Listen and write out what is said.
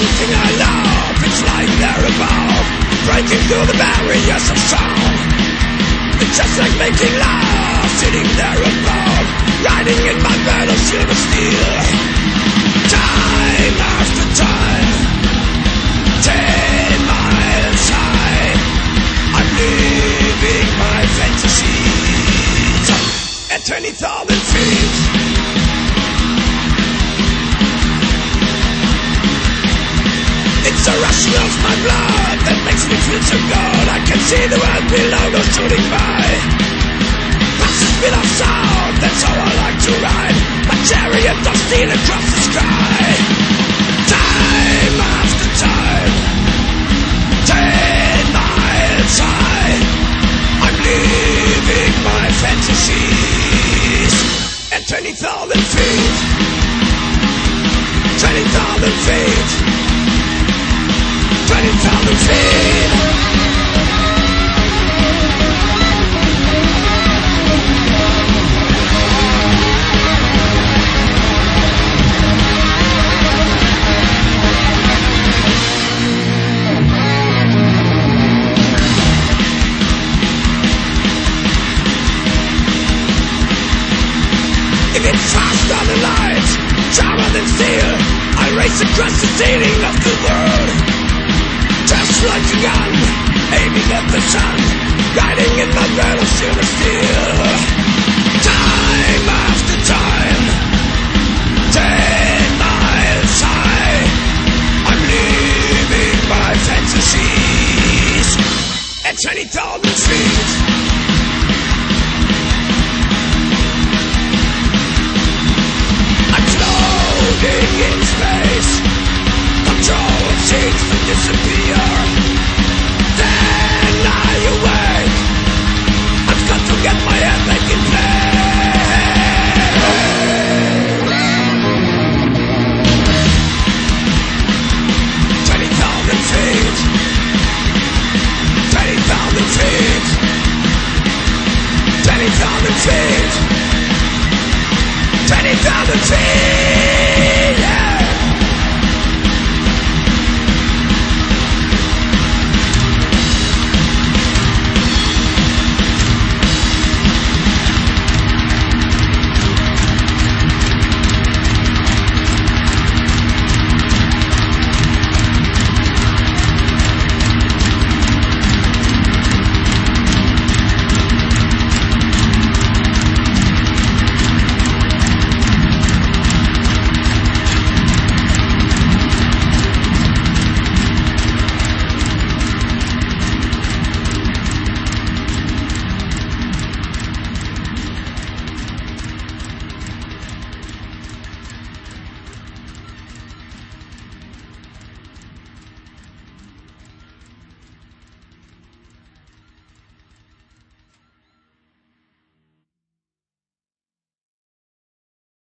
thing I love, it's like they're above, breaking through the barriers of sound. It's just like making love, sitting there above, riding in my metal silver steel. Time after time, 10 miles high, I'm living my fantasies at 20,000 feet. It's the rushing of my blood that makes me feel so good. I can see the world below, no shooting by. Past the speed of sound, that's how I like to ride my chariot of steel across the sky. Time after time, 10 miles high, I'm living my fantasies at 20,000 feet. 20,000 feet. 20,000 feet. If it's faster than light, sharper than steel, I'll race across the ceiling of the world. Just like a gun, aiming at the sun, riding in my bed of silver steel. Time after time, 10 miles high, I'm living my fantasies at 20,000